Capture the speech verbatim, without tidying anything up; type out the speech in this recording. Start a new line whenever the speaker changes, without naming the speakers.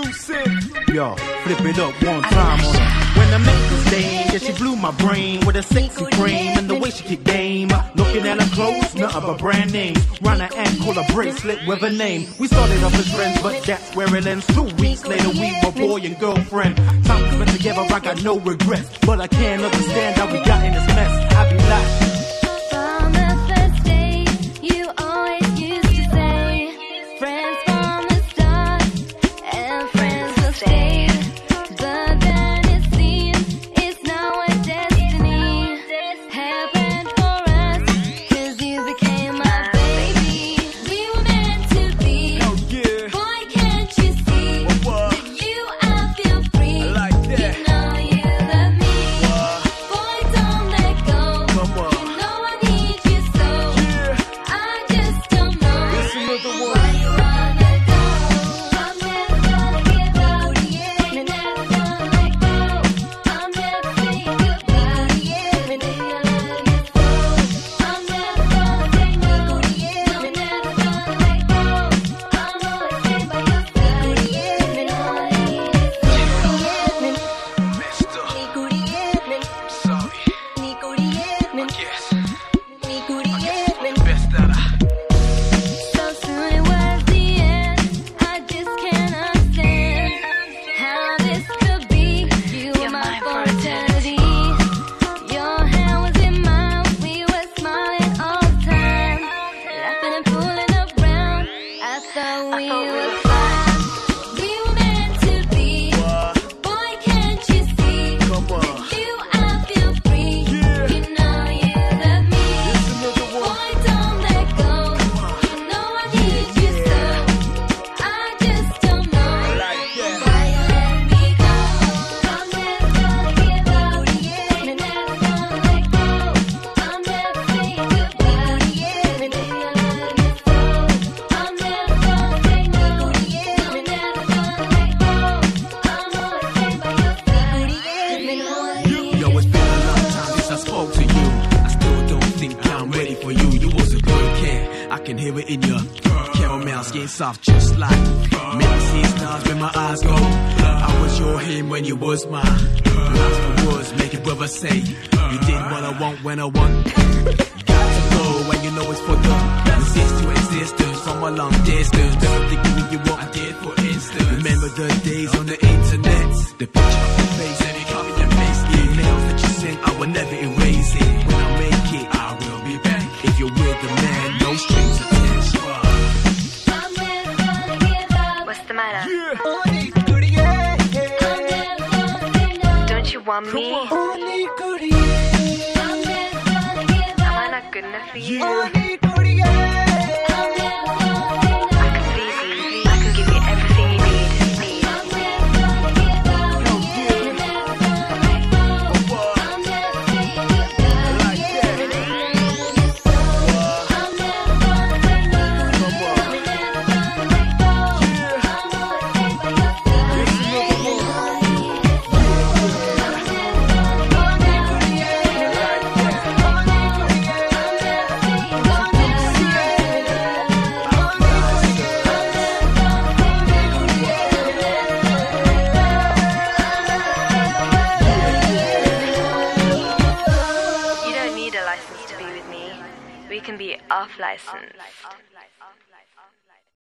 exclusive. Yo, flip it up one time on her. When I met this dame, yeah, she blew my brain with a sexy frame and the way she kick game. Looking at her clothes, nothing but brand names. Round her ankle, a bracelet with a name. We started off as friends, but that's where it ends. Two weeks later, we were boy and girlfriend. Time we spent together, I got no regrets, but I can't understand how we got in this mess. I be like.
Soft just like maybe see stars when my eyes go. I was your him when you was mine. Lost the words, make it brother say. You did what I want when I want. Got to go when you know it's for the resist to existence from a long distance. Never thinking you what I did for instance. Remember the days on the internet, the picture of your face and it copy your face. Emails that you sent, I will never erase it. When I make it, I will be back. If you're with the man, no strings attached.
Don't you want me? Am I not good enough for you? I can please you. I can give you everything you need. We can be off license.